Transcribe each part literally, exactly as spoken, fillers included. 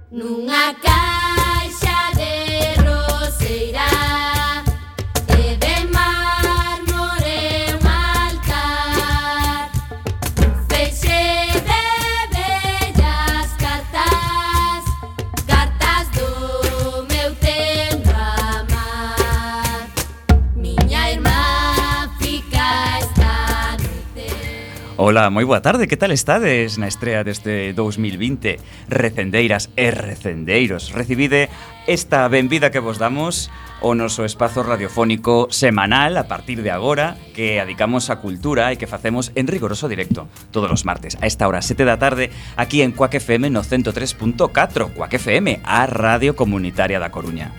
Nunha caixa de roseira e de mármore un altar, un feixe de bellas cartas, cartas do meu tendo amar. Miña irmá fica esta noite. Ola, moi boa tarde, que tal estades na estrea deste dous mil vinte? Recendeiras e recendeiros, recibide esta benvida que vos damos o noso espazo radiofónico semanal a partir de agora que adicamos á cultura e que facemos en rigoroso directo todos os martes a esta hora sete da tarde aquí en Cuac F M no ciento tres punto catro, Cuac F M, a Radio Comunitaria da Coruña.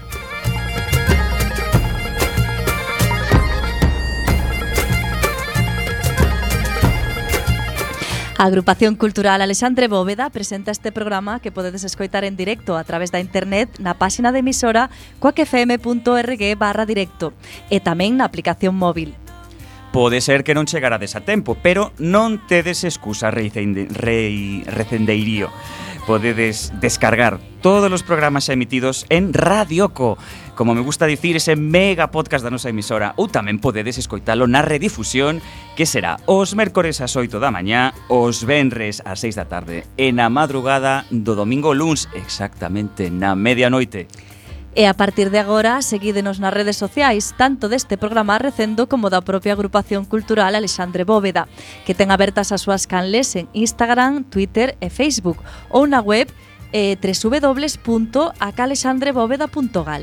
A Agrupación Cultural Alexandre Bóveda presenta este programa que podedes escoitar en directo a través da internet na páxina de emisora cuacfm.org barra directo e tamén na aplicación móvil. Pode ser que non chegarades a tempo, pero non tedes excusa, recende, re, recendeirío. Podedes descargar todos os programas emitidos en Radioco, como me gusta dicir, ese mega podcast da nosa emisora, ou tamén podedes escoitalo na redifusión, que será os mércores ás oito da mañá, os venres ás seis da tarde, e na madrugada do domingo luns, exactamente na medianoite. E a partir de agora, seguídenos nas redes sociais, tanto deste programa Recendo como da propia Agrupación Cultural Alexandre Bóveda, que ten abertas as súas canles en Instagram, Twitter e Facebook, ou na web eh, doble u doble u doble u punto a c alexandre bóveda punto gal.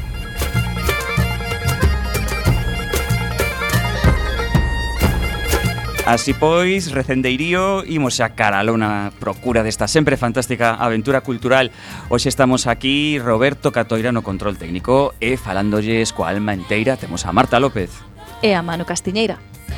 Así pois, recendeirío, imos a caralón a procura desta sempre fantástica aventura cultural. Hoxe estamos aquí, Roberto Catoira no control técnico e falándolles coa alma enteira temos a Marta López E a Manu Castiñeira.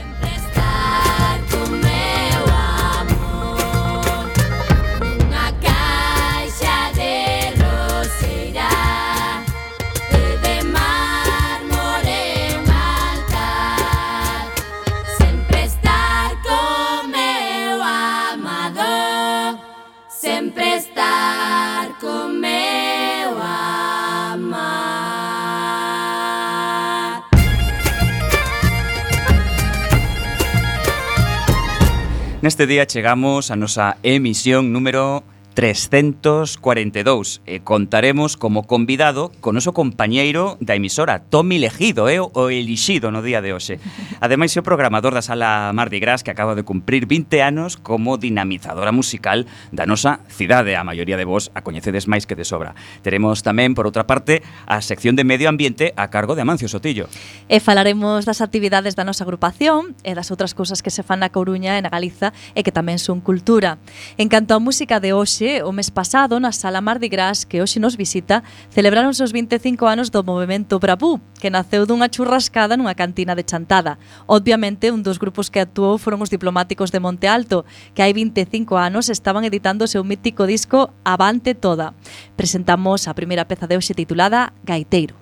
Sempre estar con meu amar. Neste día chegamos a nosa emisión número trescentos cuarenta e dous e contaremos como convidado con noso compañeiro da emisora, Tomi Legido, é o elixido no día de hoxe. Ademais, é o programador da Sala Mardi Gras que acaba de cumprir vinte anos como dinamizadora musical da nosa cidade. A maioría de vos a coñecedes máis que de sobra. Teremos tamén, por outra parte, a sección de Medio Ambiente a cargo de Amancio Sotillo. E falaremos das actividades da nosa agrupación e das outras cousas que se fan na Coruña e na Galiza e que tamén son cultura. En canto á música de hoxe, o mes pasado, na Sala Mardi Gras, que hoxe nos visita, celebráronse os vinte e cinco anos do movemento Bravú, que naceu dunha churrascada nunha cantina de Chantada. Obviamente, un dos grupos que actuou foron os Diplomáticos de Monte Alto, que hai vinte e cinco anos estaban editando o seu mítico disco Avante Toda. Presentamos a primeira peza de hoxe titulada Gaiteiro.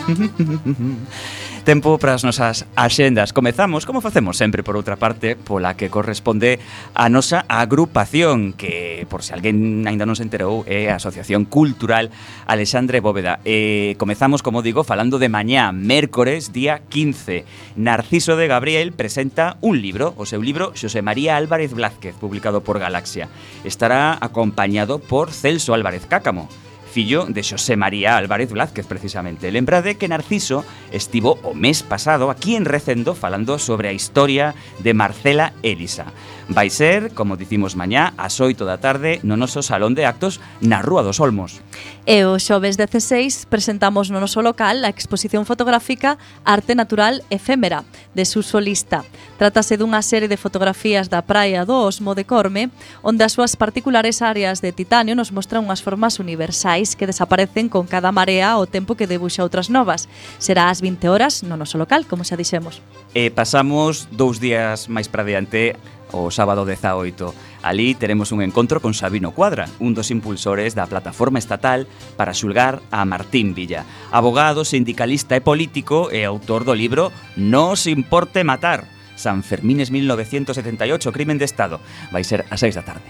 Tempo para as nosas axendas. Comezamos, como facemos sempre, por outra parte, pola que corresponde a nosa agrupación, que, por se alguén aínda non se enterou, é a Asociación Cultural Alexandre Bóveda. E comezamos, como digo, falando de mañá, mércores, día quince. Narciso de Gabriel presenta un libro, o seu libro Xosé María Álvarez Blázquez, publicado por Galaxia. Estará acompañado por Celso Álvarez Cácamo, fillo de Xosé María Álvarez Blázquez, precisamente. Lembrade que Narciso estivo o mes pasado aquí en Recendo falando sobre a historia de Marcela Elisa. Vai ser, como dicimos mañá, ás oito da tarde no noso salón de actos na Rúa dos Olmos. E o xoves dezseis presentamos no noso local a exposición fotográfica Arte Natural Efémera, de Suso Lista. Trátase dunha serie de fotografías da praia do Osmo de Corme, onde as súas particulares áreas de titanio nos mostran unhas formas universais que desaparecen con cada marea ao tempo que debuxa outras novas. Será ás vinte horas no noso local, como xa dixemos. E pasamos dous días máis para diante, o sábado dezaoito. Ali teremos un encontro con Sabino Cuadra, un dos impulsores da plataforma estatal para xulgar a Martín Villa, abogado, sindicalista e político e autor do libro Nos importe matar, San Fermines mil novecientos setenta e ocho, crimen de Estado. Vai ser ás seis da tarde.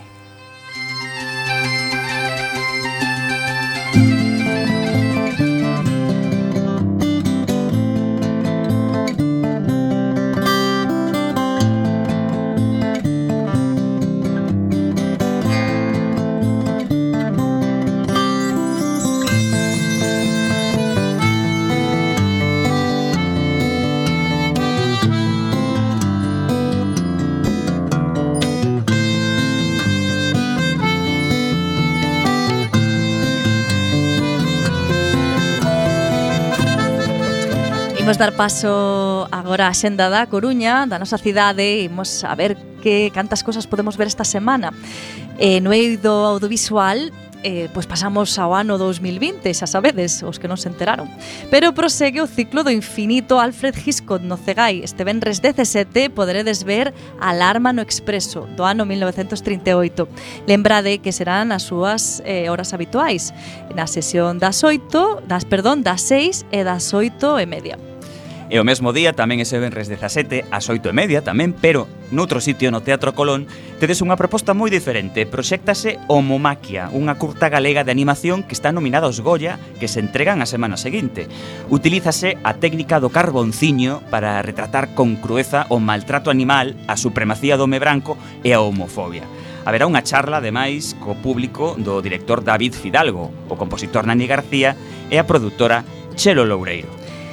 Imos dar paso agora á xenda da Coruña, da nosa cidade, e imos a ver que cantas cosas podemos ver esta semana. Eh, no eido audiovisual, eh, pois pasamos ao ano dous mil vinte, xa sabedes, os que non se enteraron. Pero prosegue o ciclo do infinito Alfred Hitchcock no Cegai. Este venres dezasete poderedes ver Alarma no Expreso, do ano mil novecentos trinta e oito. Lembrade que serán as súas eh, horas habituais, na sesión das oito, das, perdón, das seis e das oito e media. E o mesmo día, tamén ese venres dezasete, ás oito e media tamén, pero noutro sitio, no Teatro Colón, tedes unha proposta moi diferente. Proxéctase Homomaquia, unha curta galega de animación que está nominada aos Goya, que se entregan a semana seguinte. Utilízase a técnica do carbonciño para retratar con crueza o maltrato animal, a supremacía do home branco e a homofobia. Haberá unha charla, ademais, co público do director David Fidalgo, o compositor Nani García e a produtora Chelo Loureiro.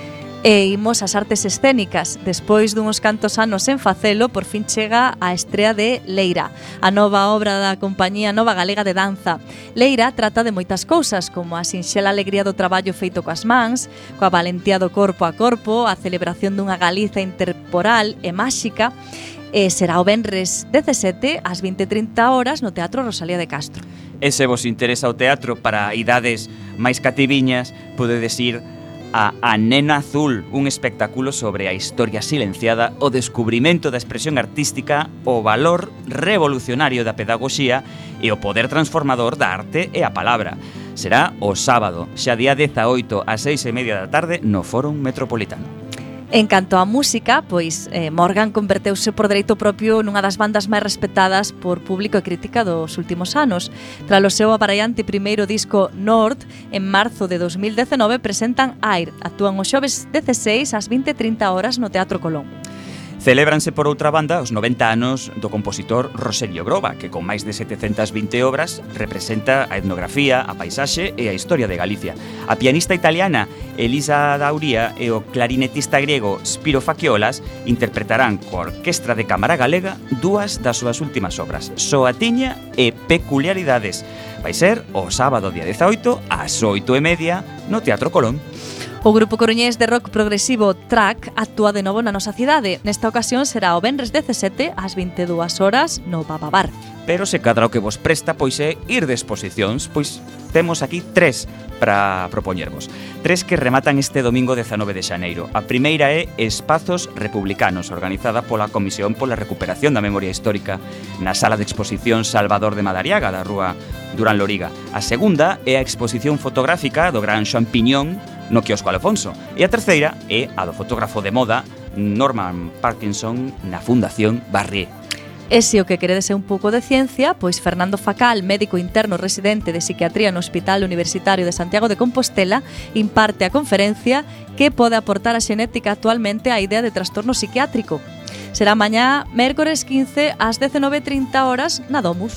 E imos ás artes escénicas. Despois dunhos cantos anos en facelo, por fin chega a estrea de Leira, a nova obra da Compañía Nova Galega de Danza. Leira trata de moitas cousas, como a sinxela alegría do traballo feito coas mans, coa valentía do corpo a corpo, a celebración dunha Galiza intertemporal e máxica, e será o venres dezasete ás vinte e trinta horas no Teatro Rosalía de Castro. E se vos interesa o teatro para idades máis cativiñas, podedes ir a A Nena Azul, un espectáculo sobre a historia silenciada, o descubrimento da expresión artística, o valor revolucionario da pedagogía e o poder transformador da arte e a palabra. Será o sábado, xa día dezaoito, ás seis e media da tarde, no Fórum Metropolitano. En canto á música, pois eh, Morgan converteuse por dereito propio nunha das bandas máis respetadas por público e crítica dos últimos anos. Tras o seu abarallante primeiro disco North, en marzo de dos mil dezenove presentan Air. Actúan os xoves dezasseis ás vinte e trinta horas no Teatro Colón. Celébranse, por outra banda, os noventa anos do compositor Roselio Groba, que con máis de setecentas vinte obras representa a etnografía, a paisaxe e a historia de Galicia. A pianista italiana Elisa Dauria e o clarinetista griego Spiro Fakiolas interpretarán coa Orquestra de Cámara Galega dúas das súas últimas obras, Soatiña e Peculiaridades. Vai ser o sábado día dezaoito ás oito e media no Teatro Colón. O grupo coruñés de rock progresivo Track actúa de novo na nosa cidade. Nesta ocasión será o venres dezasete ás vinte e dúas horas no Bababar. Pero se cadra o que vos presta, pois é ir de exposicións, pois temos aquí tres para propoñervos. Tres que rematan este domingo dezanove de xaneiro. A primeira é Espazos Republicanos, organizada pola Comisión pola Recuperación da Memoria Histórica na Sala de Exposición Salvador de Madariaga, da Rúa Durán Loriga. A segunda é a exposición fotográfica do Gran Champiñón no quiosco Alfonso. E a terceira é a do fotógrafo de moda Norman Parkinson na Fundación Barrié. E se o que queredes é un pouco de ciencia, pois Fernando Facal, médico interno residente de psiquiatría no Hospital Universitario de Santiago de Compostela, imparte a conferencia que pode aportar a xenética actualmente á idea de trastorno psiquiátrico. Será mañá, mércores quince, ás dezenove e trinta horas, na Domus.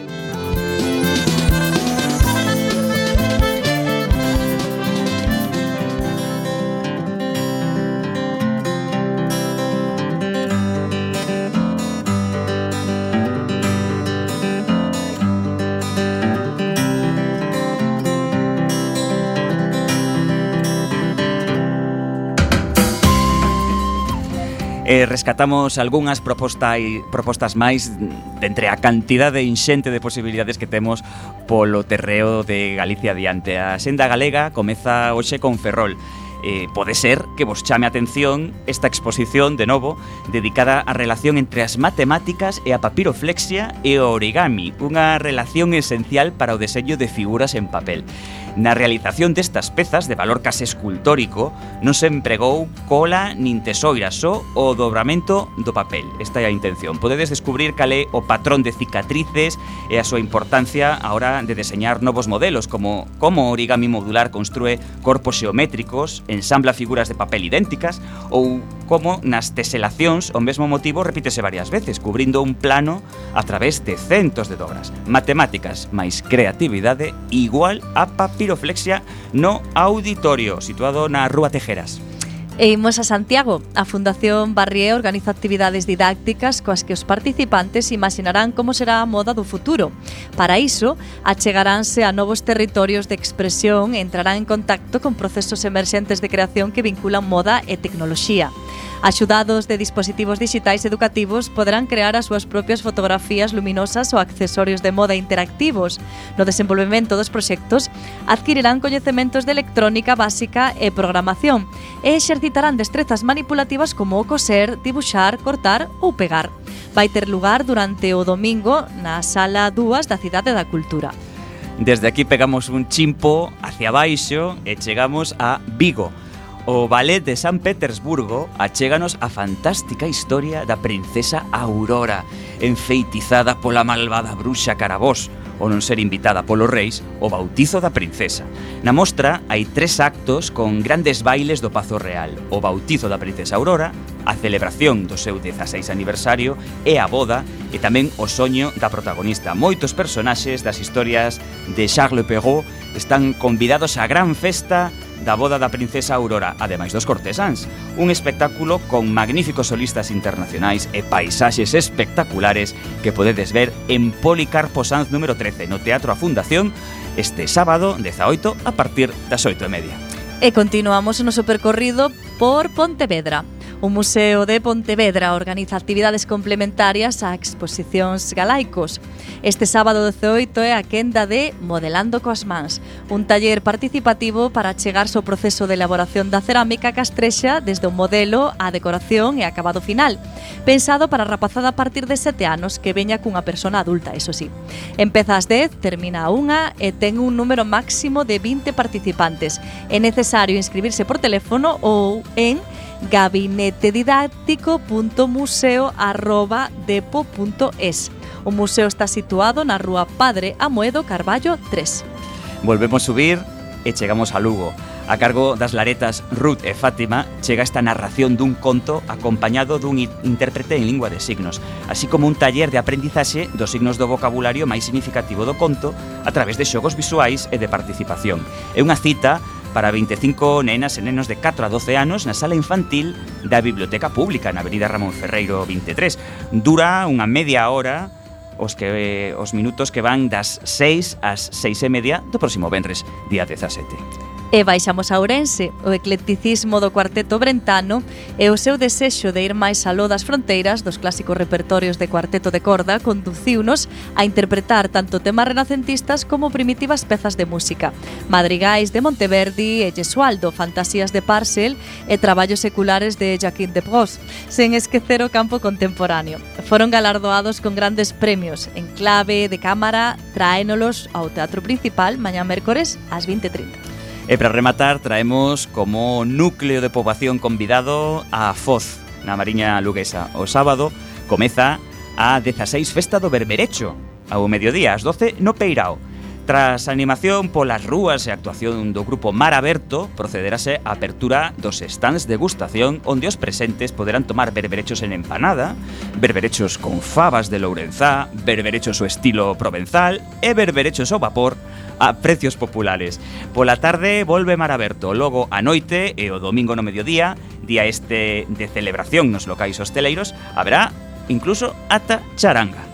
E rescatamos algunhas propostas propostas máis de entre a cantidade inxente de posibilidades que temos polo terreo de Galicia adiante. A Senda Galega comeza hoxe con Ferrol. Eh, pode ser que vos chame a atención esta exposición, de novo, dedicada á relación entre as matemáticas e a papiroflexia e o origami, unha relación esencial para o deseño de figuras en papel. Na realización destas pezas de valor case escultórico non se empregou cola nin tesoira, só o dobramento do papel. Esta é a intención. Podedes descubrir cal é o patrón de cicatrices e a súa importancia a hora de deseñar novos modelos, como como o origami modular construe corpos xeométricos, ensambla figuras de papel idénticas, ou como nas teselacións o mesmo motivo repítese varias veces, cubrindo un plano a través de centos de dobras. Matemáticas máis creatividade igual a papiroflexia no auditorio, situado na Rúa Tejeras. E imos a Santiago. A Fundación Barrié organiza actividades didácticas coas que os participantes imaginarán como será a moda do futuro. Para iso, achegaránse a novos territorios de expresión e entrarán en contacto con procesos emerxentes de creación que vinculan moda e tecnoloxía. Axudados de dispositivos digitais educativos, poderán crear as súas propias fotografías luminosas ou accesorios de moda interactivos. No desenvolvemento dos proxectos, adquirirán coñecementos de electrónica básica e programación e exercitarán destrezas manipulativas como o coser, dibuxar, cortar ou pegar. Vai ter lugar durante o domingo na Sala dúas da Cidade da Cultura. Desde aquí pegamos un chimpo hacia baixo e chegamos a Vigo. O Ballet de San Petersburgo achéganos a fantástica historia da princesa Aurora, enfeitizada pola malvada bruxa Carabós, ou non ser invitada polos reis, o bautizo da princesa. Na mostra hai tres actos con grandes bailes do Pazo Real: o bautizo da princesa Aurora, a celebración do seu dezaseis aniversario e a boda, e tamén o soño da protagonista. Moitos personaxes das historias de Charles Perrault están convidados á gran festa da boda da princesa Aurora, ademais dos cortesáns. Un espectáculo con magníficos solistas internacionais e paisaxes espectaculares que podedes ver en Policarpo Sanz número trece, no Teatro A Fundación, este sábado dezaoito a partir das oito e media. E continuamos o noso percorrido por Pontevedra. O Museo de Pontevedra organiza actividades complementarias a exposicións galaicos. Este sábado dezaoito é a quenda de Modelando coas mans, un taller participativo para achegarse ao proceso de elaboración da cerámica castrexa desde o modelo á decoración e acabado final, pensado para a rapazada a partir de sete anos que veña cunha persona adulta, eso sí. Empeza ás dez, termina a unha e ten un número máximo de vinte participantes. É necesario inscribirse por teléfono ou en gabinetedidáctico punto museo arroba depo punto es. O museo está situado na Rúa Padre Amoedo Carballo tres. Volvemos subir e chegamos a Lugo. A cargo das laretas Ruth e Fátima chega esta narración dun conto acompañado dun intérprete en lingua de signos, así como un taller de aprendizaxe dos signos do vocabulario máis significativo do conto a través de xogos visuais e de participación. É unha cita para veinticinco nenas e nenos de catro a doce anos na sala infantil da Biblioteca Pública na Avenida Ramón Ferreiro veintitrés. Dura unha media hora, os que os minutos que van das seis ás seis e media do próximo venres, día dezasete. E baixamos a Ourense. O eclecticismo do cuarteto brentano e o seu desexo de ir máis aló das fronteiras dos clásicos repertorios de cuarteto de corda conduciunos a interpretar tanto temas renacentistas como primitivas pezas de música, madrigais de Monteverdi e Gesualdo, fantasías de Parcel e traballos seculares de Jacquin de Prost, sen esquecer o campo contemporáneo. Foron galardoados con grandes premios en clave de cámara. Tráenolos ao Teatro Principal mañá mércores ás vinte e trinta. E para rematar traemos como núcleo de poboación convidado a Foz, na Mariña Luguesa. O sábado comeza a dezaseis Festa do Berberecho, ao mediodía, ás doce, no Peirao. Tras a animación polas rúas e a actuación do grupo Mar Aberto, procederase a apertura dos stands de degustación onde os presentes poderán tomar berberechos en empanada, berberechos con fabas de Lourenzá, berberechos o estilo provenzal e berberechos ao vapor a precios populares. Pola tarde volve Mar Aberto, logo a noite e o domingo no mediodía, día este de celebración nos locais hosteleiros, haberá incluso ata charanga.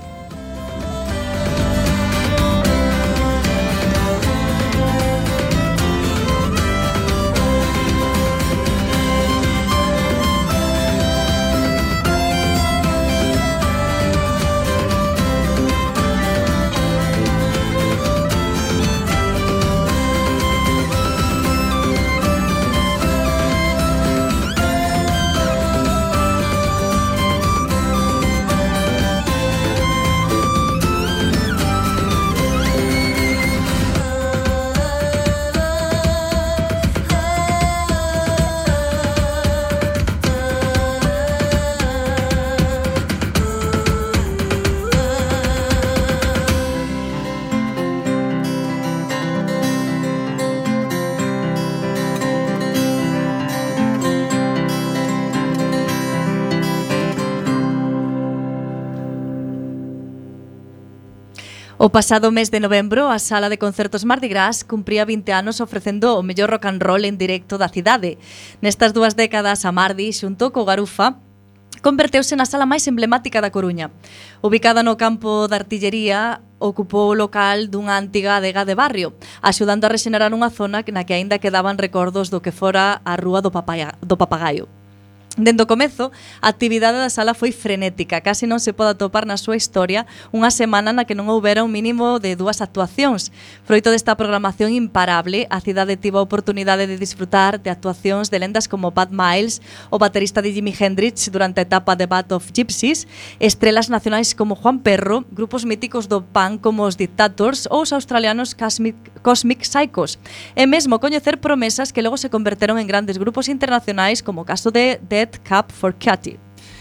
O pasado mes de novembro, a Sala de Concertos Mardi Gras cumpría vinte anos ofrecendo o mellor rock and roll en directo da cidade. Nestas dúas décadas, a Mardi, xunto co Garufa, converteuse na sala máis emblemática da Coruña. Ubicada no campo da artillería, ocupou o local dunha antiga adega de barrio, axudando a rexenerar unha zona na que aínda quedaban recordos do que fora a Rúa do, Papaya, do Papagaio. Dende o comezo, a actividade da sala foi frenética, casi non se pode atopar na súa historia unha semana na que non houbera un mínimo de dúas actuacións. Froito desta programación imparable, a cidade tivo a oportunidade de disfrutar de actuacións de lendas como Pat Miles, o baterista de Jimi Hendrix durante a etapa de Band of Gypsies, estrelas nacionais como Juan Perro, grupos míticos do punk como os Dictators ou os australianos Cosmic, Cosmic Psychos, e mesmo coñecer promesas que logo se converteron en grandes grupos internacionais como o caso de Dead Cup for Cutie.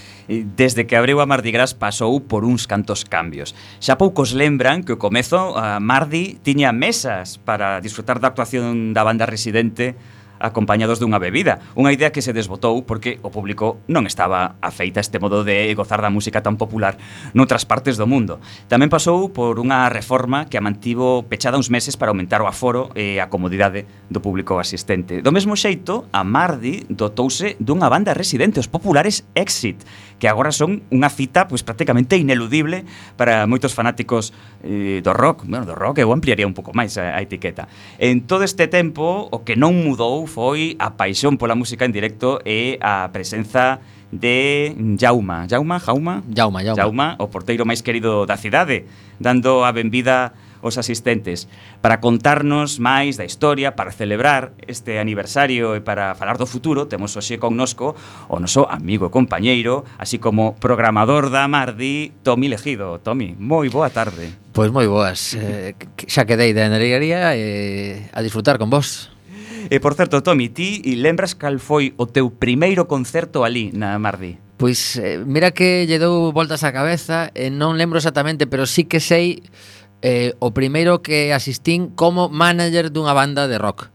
Desde que abriu a Mardi Gras pasou por uns cantos cambios. Xa poucos lembran que o comezo a Mardi tiña mesas para disfrutar da actuación da banda residente acompañados dunha bebida. Unha idea que se desbotou porque o público non estaba afeita a este modo de gozar da música tan popular noutras partes do mundo. Tamén pasou por unha reforma que a mantivo pechada uns meses para aumentar o aforo e a comodidade do público asistente. Do mesmo xeito, a Mardi dotouse dunha banda residente, os populares Exit, que agora son unha cita pois prácticamente ineludible para moitos fanáticos eh, do rock. Bueno, do rock eu ampliaría un pouco máis a, a etiqueta. En todo este tempo, o que non mudou foi a paixón pola música en directo e a presenza de Jauma, Jauma, Jauma, Jauma, Jauma. Jauma, o porteiro máis querido da cidade, dando a benvida aos asistentes para contarnos máis da historia, para celebrar este aniversario e para falar do futuro. Temos hoxe connosco o noso amigo e compañeiro, así como programador da Mardi, Tomi Legido. Tomi, moi boa tarde. Pois moi boas, eh, xa quedei da energía e a disfrutar con vos. E por certo, Tomi, ti lembras cal foi o teu primeiro concerto ali na Mardi? Pois eh, mira que lle dou voltas á cabeza e non lembro exactamente, pero sí que sei eh, o primeiro que asistín como manager dunha banda de rock.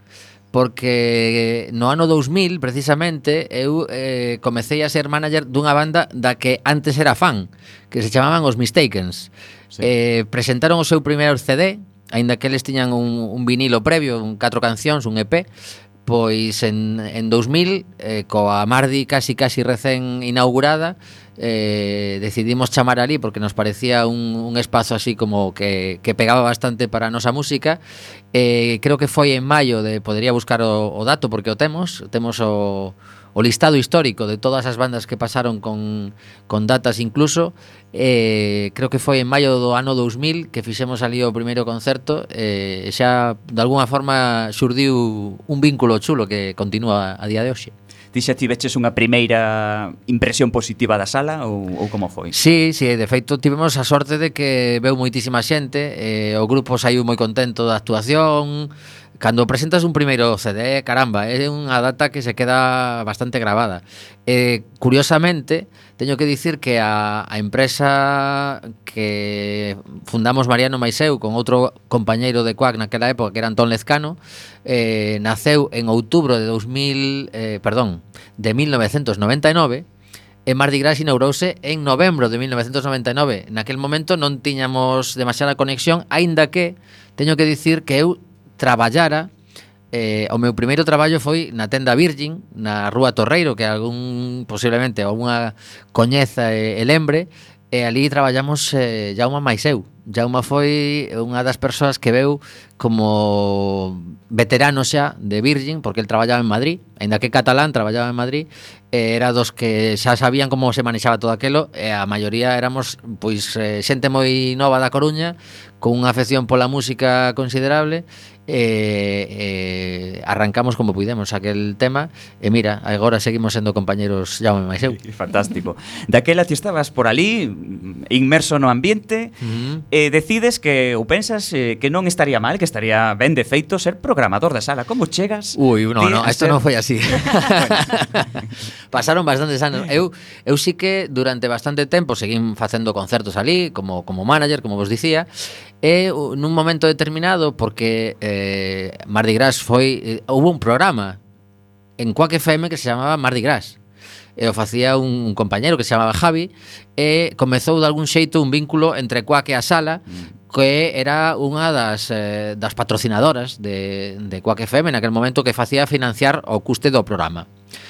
Porque no ano dous mil, precisamente, eu eh, comecei a ser manager dunha banda da que antes era fan, que se chamaban Os Mistakens. Sí. Eh, presentaron o seu primeiro C D, aínda que eles tiñan un, un vinilo previo, un catro cancións, un E P, pois en, en dous mil, eh, coa Mardi casi casi recén inaugurada, eh, decidimos chamar ali porque nos parecía un, un espazo así como que, que pegaba bastante para a nosa música. Eh, creo que foi en maio, de podería buscar o, o dato porque o temos, temos o o listado histórico de todas as bandas que pasaron con, con datas incluso. Eh, creo que foi en maio do ano dous mil que fixemos ali o primeiro concerto e eh, xa de alguna forma xurdiu un vínculo chulo que continúa a día de hoxe. Ti xa tiveches unha primeira impresión positiva da sala ou, ou como foi? Sí, sí, de feito tivemos a sorte de que veu moitísima xente, eh, o grupo saiu moi contento da actuación, Cando presentas un primeiro C D, caramba, é unha data que se queda bastante grabada. Eh, curiosamente, teño que dicir que a, a empresa que fundamos Mariano mais eu con outro compañeiro de Quack naquela época, que era Antón Lezcano, eh, naceu en outubro de dos mil, eh, perdón, de mil novecentos noventa e nove, e Mardi Gras inaurouse en novembro de mil novecentos noventa e nove. Naquel momento non tiñamos demasiada conexión, aínda que teño que dicir que eu traballara, eh, o meu primeiro traballo foi na tenda Virgin, na Rúa Torreiro, que algún posiblemente algunha coñeza e, e lembre, e ali traballamos eh, Jaume máis eu. Jaume foi unha das persoas que veu como veterano xa de Virgin, porque el traballaba en Madrid, aínda que catalán, traballaba en Madrid, e era dos que xa sabían como se manexaba todo aquelo, e a maioría éramos pois eh, xente moi nova da Coruña, con unha afección pola música considerable, e, e arrancamos como puidemos aquel tema, e mira, agora seguimos sendo compañeros Jaume máis eu. Fantástico. Daquela ti estabas por ali, inmerso no ambiente, Uh-huh. e decides que, ou pensas eh, que non estaría mal, que estaría ben de feito ser programador da sala. Como chegas? Ui, no, ti no, a isto ser- non foi así. Pasaron bastantes anos. Eu eu sí que durante bastante tempo seguín facendo concertos ali como como manager, como vos dicía, e uh, nun momento determinado, porque eh, Mardi Gras foi eh, hubo un programa en Quack F M que se chamaba Mardi Gras, e o facía un compañero que se chamaba Javi, e comezou de algún xeito un vínculo entre Quack e a sala, que era unha das, eh, das patrocinadoras de, de Quack F M naquel momento, que facía financiar o custe do programa.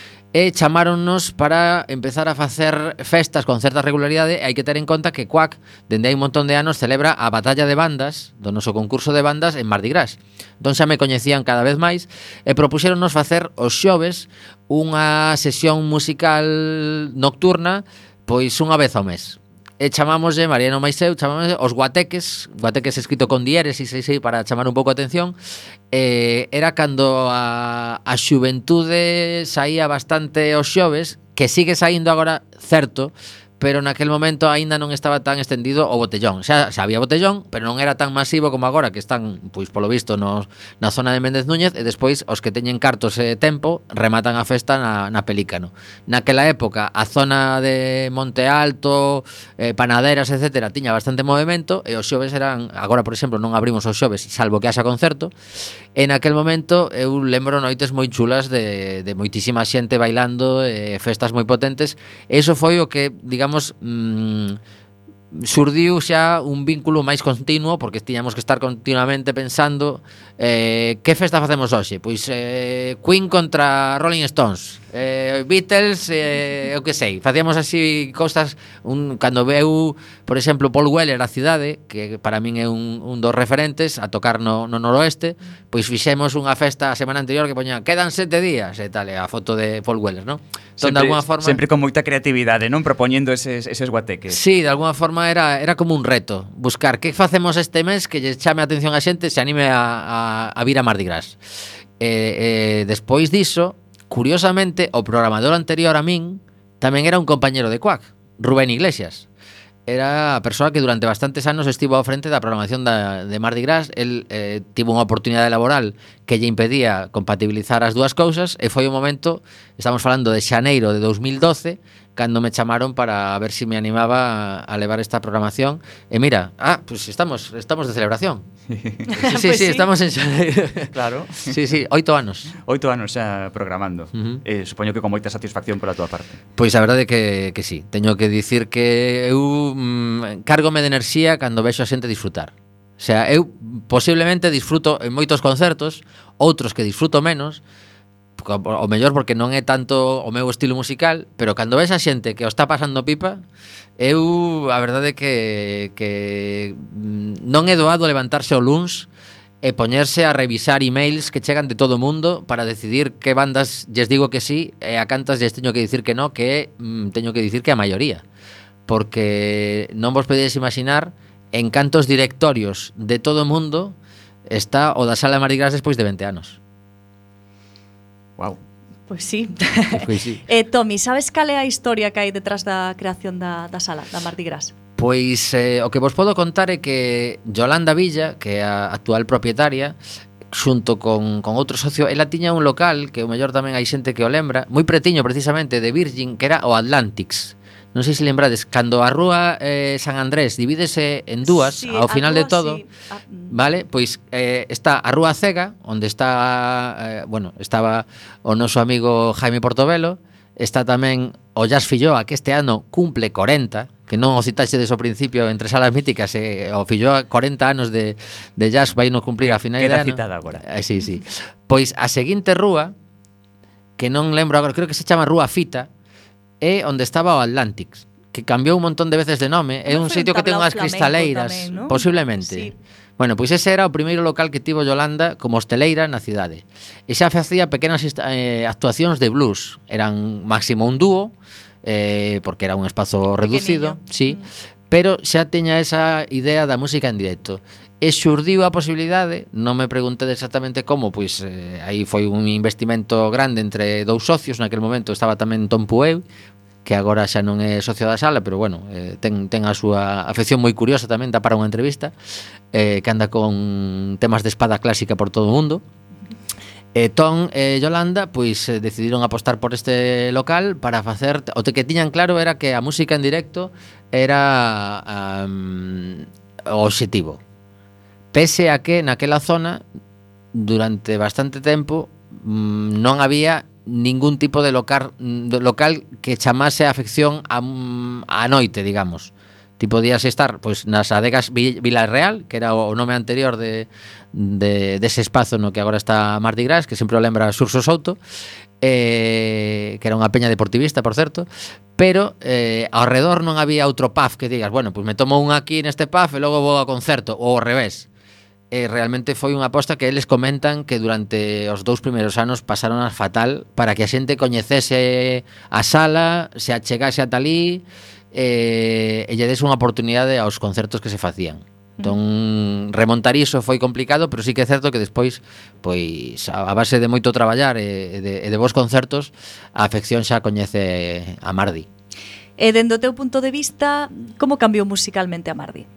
E chamáronnos para empezar a facer festas con certa regularidade, e hai que ter en conta que Quack, dende hai un montón de anos, celebra a batalla de bandas, do noso concurso de bandas en Mardi Gras. Entón xa me coñecían cada vez máis, e propuxéronnos facer os xoves unha sesión musical nocturna, pois unha vez ao mes. E chamámoslle, Mariano máis eu, chamámoslle os guateques, guateques escrito con diéresis, sí, sí, para chamar un pouco a atención. Eh, era cando a, a xuventude saía bastante os xoves, que sigue saindo agora, certo, pero naquel momento aínda non estaba tan extendido o botellón. Xa, xa había botellón, pero non era tan masivo como agora, que están, pois polo visto, nos, na zona de Méndez Núñez, e despois os que teñen cartos e tempo rematan a festa na, na Pelícano. Naquela época, a zona de Monte Alto, eh, Panaderas, etcétera, tiña bastante movimento, e os xoves eran, agora, por exemplo, non abrimos os xoves, salvo que haxa concerto, e naquel momento eu lembro noites moi chulas de, de moitísima xente bailando, eh, festas moi potentes, e iso foi o que, digamos, digamos, mmm, surdiu xa un vínculo máis continuo, porque tiñamos que estar continuamente pensando eh, que festa facemos hoxe? Pois eh, Queen contra Rolling Stones, eh, Beatles, eh, eu que sei, facíamos así cousas. Un, cando veu, por exemplo, Paul Weller a cidade, que para min é un, un dos referentes, a tocar no, no noroeste, pois fixemos unha festa a semana anterior que poña quedan sete días e tal, e a foto de Paul Weller, non? Entón, Sempre, de alguna forma, sempre con moita creatividade, non? Propoñendo eses, eses guateques. sí, de alguna forma era, era como un reto buscar que facemos este mes que lle chame a atención a xente, se anime a, a, a vir a Mardi Gras. E, e despois diso, curiosamente, o programador anterior a min tamén era un compañero de Quack, Rubén Iglesias. Era a persoa que durante bastantes anos estivo ao frente da programación da, de Mardi Gras. El eh, tivo unha oportunidade laboral que lle impedía compatibilizar as dúas cousas, e foi o momento, estamos falando de xaneiro de dos mil doce, cando me chamaron para ver si me animaba a, a levar esta programación. E mira, ah, pues estamos estamos de celebración. Sí, sí, Pues sí, sí. estamos en xaneiro. Claro. Sí, sí, oito anos. Oito anos xa programando. Ujú. eh, Supoño que con moita satisfacción pola túa parte. Pois a verdade que, que sí. Teño que dicir que eu mm, cárgome de enerxía cando vexo a xente disfrutar. O sea, eu posiblemente disfruto en moitos concertos, outros que disfruto menos, o mellor porque non é tanto o meu estilo musical, pero cando ves a xente que o está pasando pipa, eu a verdade que, que mm, non é doado levantarse o luns e poñerse a revisar emails que chegan de todo o mundo para decidir que bandas lles digo que sí e a cantas lles teño que dicir que no, que mm, teño que dicir que a maioría, porque non vos podedes imaginar en cantos directorios de todo o mundo está o da Sala de Mardi Gras despois de vinte anos. Wow. Pois sí. Pois sí. Eh, Tomi, sabes cal é a historia que hai detrás da creación da, da sala, da Mardi Gras? Pois eh, o que vos podo contar é que Yolanda Villa, que é a actual propietaria, xunto con, con outro socio, ela tiña un local que o mellor tamén hai xente que o lembra, moi pretiño precisamente de Virgin, que era o Atlantics. Non sei se lembrades, cando a rúa eh, San Andrés divídese en dúas, sí, ao final de todo, sí. ah, vale, pois eh, está a rúa Cega, onde está, eh, bueno, estaba o noso amigo Jaime Portobelo, está tamén o Jazz Filloa, que este ano cumple corenta, que non o citaxe desde o principio entre salas míticas, e o Filloa corenta anos de, de jazz vai non cumplir a final de ano. Queda citada agora. Eh, sí, sí. Pois a seguinte rúa, que non lembro agora, creo que se chama Rúa Fita, é onde estaba o Atlantics, que cambiou un montón de veces de nome, é un sitio que ten unhas cristaleiras, tamén, ¿no? Posiblemente. Sí. Bueno, pois ese era o primeiro local que tivo Yolanda como hosteleira na cidade. E xa facía pequenas eh, actuacións de blues, eran máximo un dúo, eh, porque era un espazo reducido, sí, mm. pero xa teña esa idea da música en directo. E xurdiu a posibilidade, non me preguntei exactamente como, pois eh, aí foi un investimento grande entre dous socios, naquele momento estaba tamén Tom Pueu, que agora xa non é socio da sala, pero bueno, eh, ten, ten a súa afección moi curiosa tamén, dá para unha entrevista, eh, que anda con temas de espada clásica por todo o mundo. E Tom e Yolanda pois eh, decidiron apostar por este local para facer, o que tiñan claro era que a música en directo era um, o obxectivo. Pese a que naquela zona durante bastante tempo mmm, non había ningún tipo de local, de local que chamase a afección a, a noite, digamos. Ti podías estar pois nas adegas Vilarreal, que era o nome anterior de, de dese espazo no que agora está Mardi Gras, que sempre o lembra Xurxo Souto, eh, que era unha peña deportivista, por certo, pero eh, ao redor non había outro pub que digas, bueno, pois me tomo un aquí neste pub e logo vou a concerto, ou ao revés. E realmente foi unha aposta que eles comentan que durante os dous primeiros anos pasaron a fatal para que a xente coñecese a sala, se achegase ata ali e, e lle des unha oportunidade aos concertos que se facían. Entón, remontar iso foi complicado, pero sí que é certo que despois, pois, a base de moito traballar e de, e de bons concertos, a afección xa coñece a Mardi. E dende o teu punto de vista, como cambiou musicalmente a Mardi?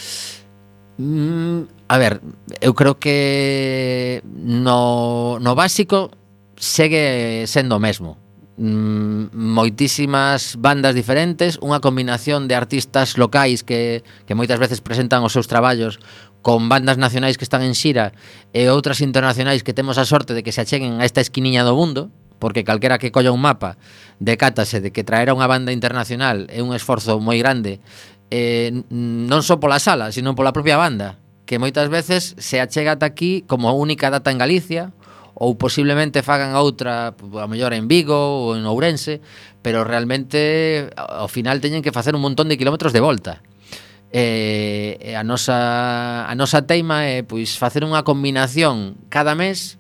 Mm, a ver, eu creo que no, no básico segue sendo o mesmo. Mm, moitísimas bandas diferentes, unha combinación de artistas locais que, que moitas veces presentan os seus traballos con bandas nacionais que están en xira e outras internacionais que temos a sorte de que se acheguen a esta esquiniña do mundo, porque calquera que colla un mapa decátase de que traer a unha banda internacional é un esforzo moi grande, eh, non só pola sala, sino pola propia banda, que moitas veces se achega ata aquí como a única data en Galicia, ou posiblemente fagan outra a mellor en Vigo ou en Ourense, pero realmente ao final teñen que facer un montón de kilómetros de volta. Eh, a nosa a nosa teima é pois facer unha combinación cada mes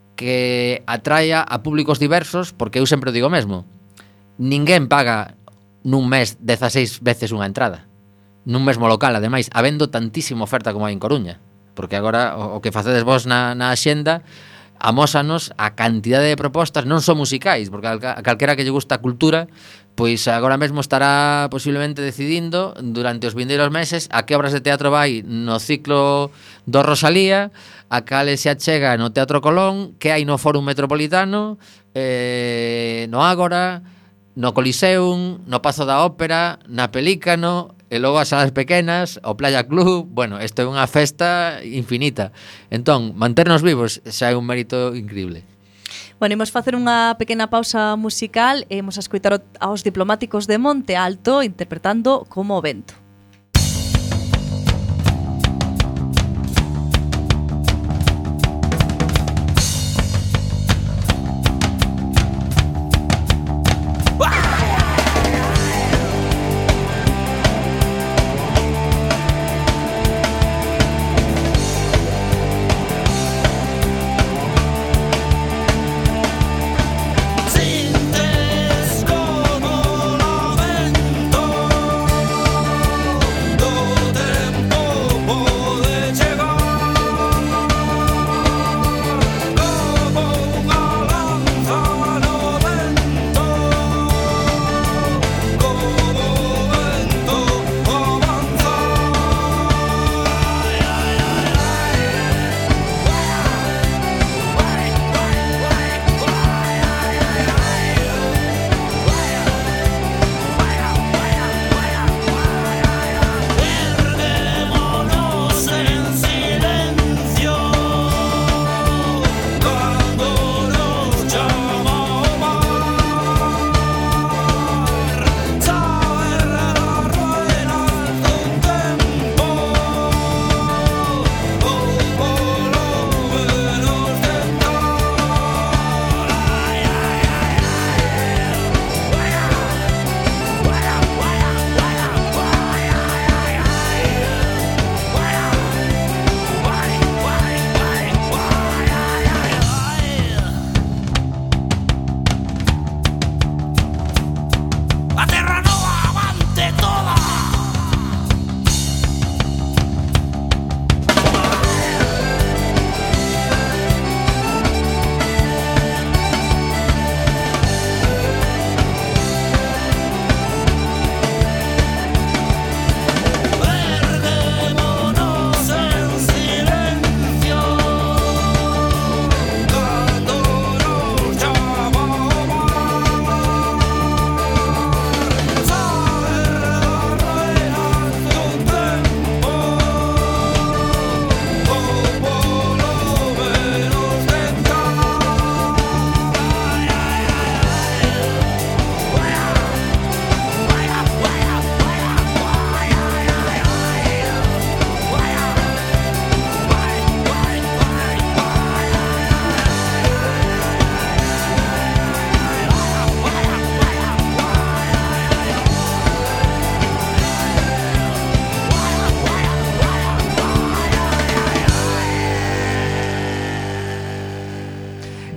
que atraia a públicos diversos, porque eu sempre digo mesmo, ninguén paga nun mes dezaseis veces unha entrada nun mesmo local, ademais, habendo tantísima oferta como hai en Coruña, porque agora o, o que facedes vos na, na axenda amósanos a cantidade de propostas, non só musicais, porque a, a calquera que lle gusta a cultura, pois agora mesmo estará posiblemente decidindo durante os vindeiros meses a que obras de teatro vai no ciclo do Rosalía, a cale se achega no Teatro Colón, que hai no Fórum Metropolitano, eh, no Ágora, no Coliseum, no Pazo da Ópera, na Pelícano, e logo as salas pequenas, o Playa Club. Bueno, isto é unha festa infinita. Entón, manternos vivos xa é un mérito increíble. Bueno, imos facer unha pequena pausa musical e imos a escoitar aos Diplomáticos de Monte Alto interpretando Como o Vento. Sientes como lo vento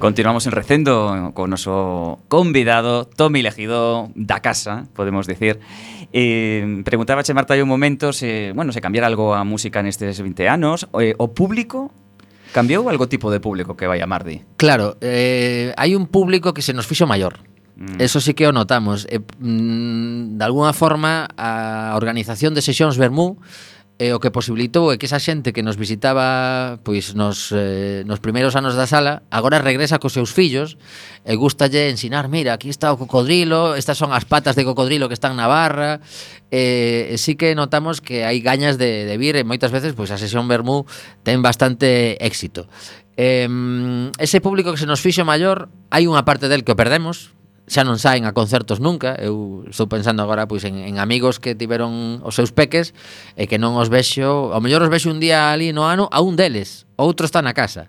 Continuamos en Recendo con noso convidado Tomi Legido da casa, podemos dicir. Eh, preguntábache, Marta, hai un momento se, bueno, se cambiara algo a música nestes vinte anos. Eh, o público cambiou algo tipo de público que vai a Mardi? Claro, eh, hai un público que se nos fixo maior. Mm. Eso sí que o notamos. Eh, mm, de alguna forma, a organización de sesións Vermú E o que posibilitou é que esa xente que nos visitaba pois nos, eh, nos primeiros anos da sala agora regresa cos seus fillos e gustalle ensinar, mira, aquí está o cocodrilo, estas son as patas de cocodrilo que están na barra. E, e sí que notamos que hai gañas de, de vir e moitas veces pois a sesión Vermú ten bastante éxito. Eh, ese público que se nos fixo maior, hai unha parte del que o perdemos, xa non saen a concertos nunca. Eu estou pensando agora pois en, en amigos que tiveron os seus peques e que non os vexo, ao mellor os vexo un día ali no ano a un deles, outro está na casa.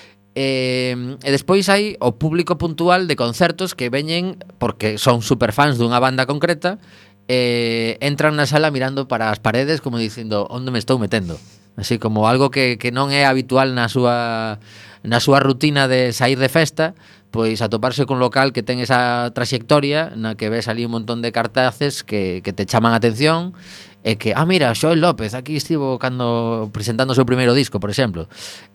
E, e despois hai o público puntual de concertos que veñen porque son superfans dunha banda concreta e entran na sala mirando para as paredes como dicindo onde me estou metendo, así como algo que, que non é habitual na súa na súa rutina de sair de festa, pois atoparse con un local que ten esa trayectoria na que ves ali un montón de cartaces que, que te chaman a atención e que, ah, mira, Xoel López aquí estivo cando presentando o seu primeiro disco, por exemplo.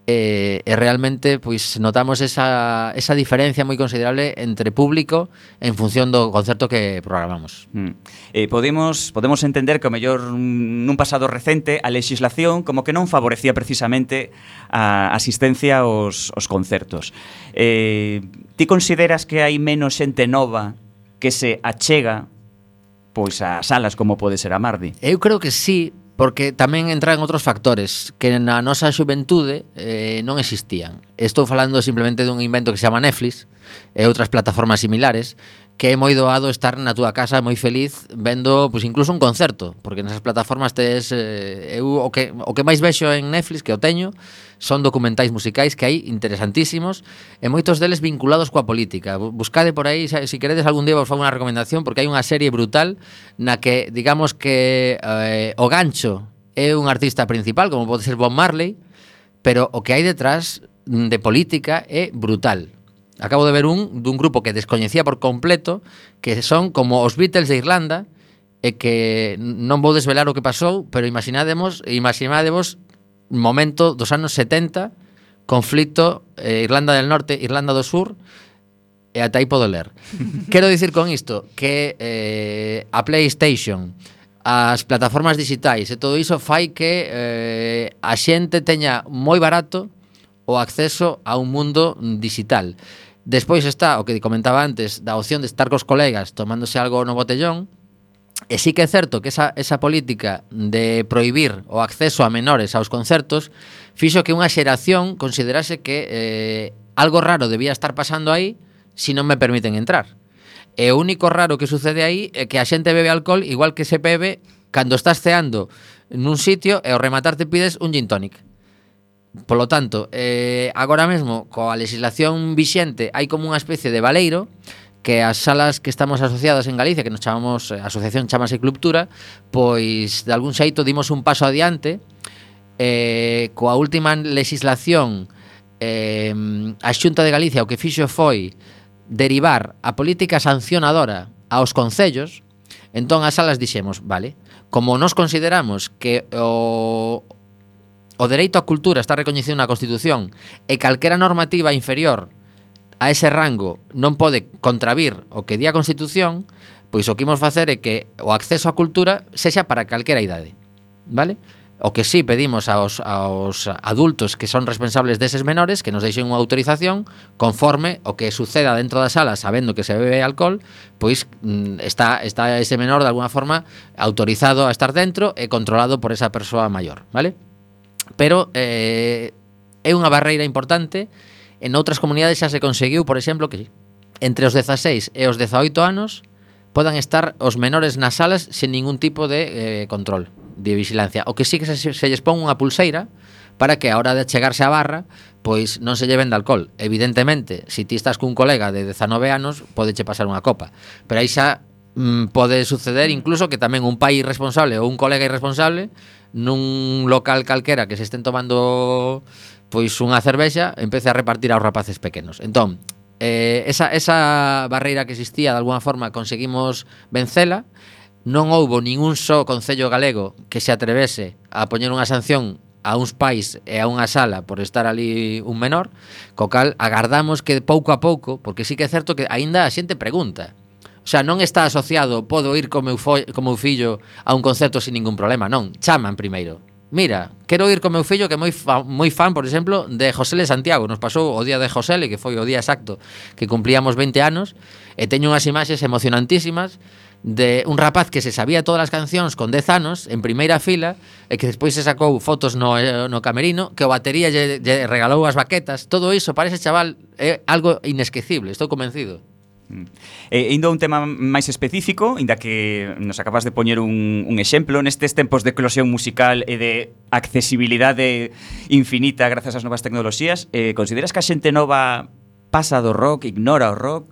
E, e realmente pois notamos esa, esa diferencia moi considerable entre público en función do concerto que programamos. Mm. Eh, podemos, podemos entender que o mellor nun pasado recente a legislación como que non favorecía precisamente a asistencia aos, aos concertos. Eh, ti consideras que hai menos xente nova que se achega pois a salas como pode ser a Mardi? Eu creo que sí, porque tamén entran outros factores que na nosa xuventude eh, non existían. Estou falando simplemente dun invento que se chama Netflix e outras plataformas similares, que é moi doado estar na túa casa moi feliz vendo, pois incluso un concerto, porque nesas plataformas tes eh, eu o que o que máis vexo en Netflix, que o teño, son documentais musicais que hai interesantísimos e moitos deles vinculados coa política. Buscade por aí, se si queredes algún día vos fago unha recomendación, porque hai unha serie brutal na que, digamos que eh, o gancho é un artista principal, como pode ser Bob Marley, pero o que hai detrás de política é brutal. Acabo de ver un dun grupo que descoñecía por completo, que son como os Beatles de Irlanda, e que non vou desvelar o que pasou, pero imaginademos, imaginadevos momento dos anos setenta, conflito eh, Irlanda del Norte, Irlanda do Sur, e ata aí podo ler. Quero dicir con isto que eh, a PlayStation, as plataformas digitais e todo iso fai que eh, a xente teña moi barato o acceso a un mundo digital. Despois está o que comentaba antes da opción de estar cos colegas tomándose algo no botellón. E sí que é certo que esa, esa política de prohibir o acceso a menores aos concertos fixo que unha xeración considerase que eh, algo raro debía estar pasando aí se non me permiten entrar. E o único raro que sucede aí é que a xente bebe alcohol igual que se bebe cando estás ceando nun sitio e ao rematar te pides un gin tonic. Polo tanto, eh, agora mesmo coa legislación vixente hai como unha especie de baleiro que as salas que estamos asociadas en Galicia, que nos chamamos, a asociación chamase Clubtura, pois de algún xeito dimos un paso adiante. Eh, coa última legislación eh, a Xunta de Galicia o que fixo foi derivar a política sancionadora aos concellos. Entón as salas dixemos, vale, como nos consideramos que o o dereito á cultura está recoñecido na Constitución e calquera normativa inferior a ese rango non pode contravir o que di a Constitución, pois o que imos facer é que o acceso á cultura sexa para calquera idade, vale? O que sí pedimos aos, aos adultos que son responsables deses menores que nos deixen unha autorización conforme o que suceda dentro da sala sabendo que se bebe alcohol, pois está, está ese menor de alguna forma autorizado a estar dentro e controlado por esa persoa maior, vale? Pero eh, é unha barreira importante. En outras comunidades xa se conseguiu, por exemplo, que entre os dezaseis e os dezaoito anos podan estar os menores nas salas sen ningún tipo de eh, control, de vigilancia. O que sí que se, se lles pon unha pulseira para que a hora de chegarse á barra pois non se lleven de alcohol. Evidentemente, se ti estás cun colega de dezanove anos, podeche pasar unha copa, pero aí xa mm, pode suceder incluso que tamén un pai irresponsable ou un colega irresponsable nun local calquera que se estén tomando pois unha cervexa, empece a repartir aos rapaces pequenos. Entón, eh, esa, esa barreira que existía, de alguna forma, conseguimos vencela. Non houbo ningún só concello galego que se atrevese a poñer unha sanción a uns pais e a unha sala por estar ali un menor, co cal agardamos que pouco a pouco, porque sí que é certo que aínda a xente pregunta. O sea, non está asociado, podo ir co meu, fo- co meu fillo a un concerto sin ningún problema, non, chaman primeiro. Mira, quero ir co meu fillo que é moi, fa, moi fan, por exemplo, de José Santiago. Nos pasou o día de José, que foi o día exacto que cumplíamos veinte anos, e teño unhas imaxes emocionantísimas de un rapaz que se sabía todas as cancións con dez anos en primeira fila e que despois se sacou fotos no, no camerino, que o batería lle, lle regalou as baquetas. Todo iso para ese chaval é algo inesquecible, estou convencido. E indo a un tema máis específico, inda que nos acabas de poñer un, un exemplo nestes tempos de eclosión musical e de accesibilidade infinita grazas ás novas tecnoloxías, eh, consideras que a xente nova pasa do rock, ignora o rock?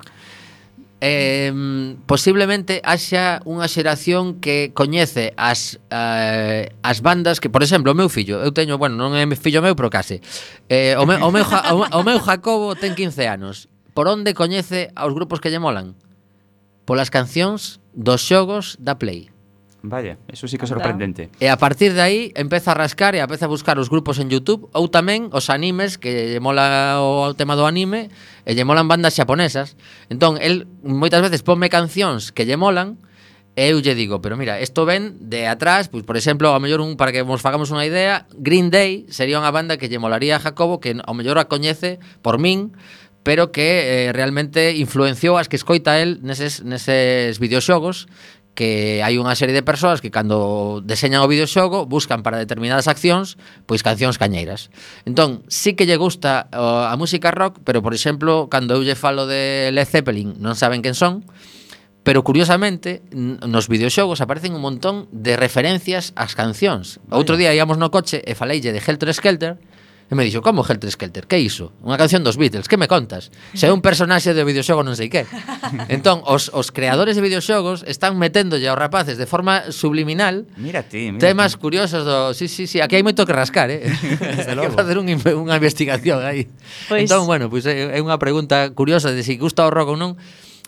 Eh, posiblemente haxa unha xeración que coñece as, eh, as bandas que, por exemplo, o meu fillo, eu teño, bueno, non é fillo meu, pero case, eh, o, meu, o, meu, o, o meu Jacobo ten quince anos. Por onde coñece aos grupos que lle molan? Polas cancións dos xogos da Play. Vaya, eso sí que é sorprendente. E a partir de aí empeza a rascar e empeza a buscar os grupos en YouTube ou tamén os animes, que lle mola o tema do anime e lle molan bandas xaponesas. Entón, el moitas veces ponme cancións que lle molan e eu lle digo, pero mira, isto ven de atrás, pois por exemplo, ao mellor un, para que nos fagamos unha idea, Green Day sería unha banda que lle molaría a Jacobo, que ao mellor a coñece por min, pero que eh, realmente influenciou as que escoita el neses, neses videoxogos, que hai unha serie de persoas que cando deseñan o videoxogo buscan para determinadas accións pois cancións cañeiras. Entón, sí que lle gusta uh, a música rock, pero por exemplo, cando eu lle falo de Led Zeppelin, non saben quen son, pero curiosamente nos videoxogos aparecen un montón de referencias ás cancións. Vaya. Outro día íamos no coche e faleille de Helter Skelter. E me dixo, como Helter Skelter? Que iso? Unha canción dos Beatles, que me contas? Se é un personaxe de videoxogo non sei que. Entón, os, os creadores de videoxogos están meténdolle aos rapaces de forma subliminal mira ti, mira temas ti. curiosos do... Sí, sí, sí, aquí hai moito que rascar, eh? Hai que facer un, unha investigación aí. Pois... Entón, bueno, pois é unha pregunta curiosa de se si gusta o rock ou non.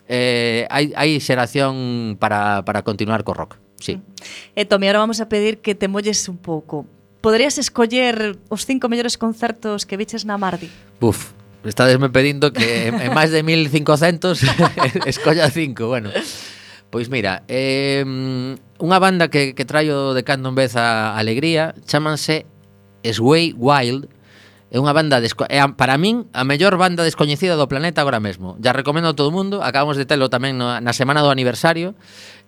Eh, hai, hai xeración para, para continuar co rock, sí. E Tomi, agora vamos a pedir que te molles un pouco. Poderías escoller os cinco mellores concertos que viches na Mardi? Buf, estadesme pedindo que en, en máis de mil cincocentos escolla cinco, bueno. Pois mira, eh, unha banda que, que traio de cando en vez a alegría, chámanse Sway Wild. É unha banda, desco- é a, para min, a mellor banda descoñecida do planeta agora mesmo. Ya recomendo a todo o mundo, acabamos de telo tamén no, na semana do aniversario.